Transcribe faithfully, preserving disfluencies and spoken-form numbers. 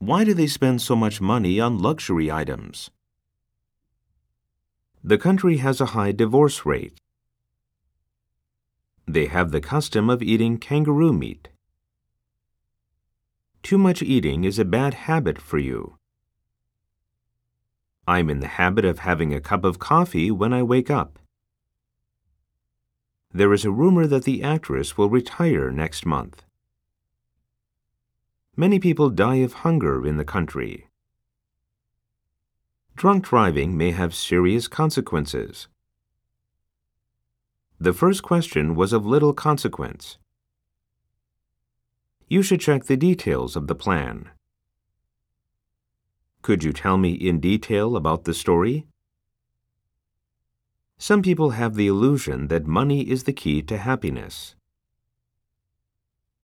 Why do they spend so much money on luxury items? The country has a high divorce rate. They have the custom of eating kangaroo meat. Too much eating is a bad habit for you. I'm in the habit of having a cup of coffee when I wake up. There is a rumor that the actress will retire next month. Many people die of hunger in the country. Drunk driving may have serious consequences. The first question was of little consequence. You should check the details of the plan. Could you tell me in detail about the story? Some people have the illusion that money is the key to happiness.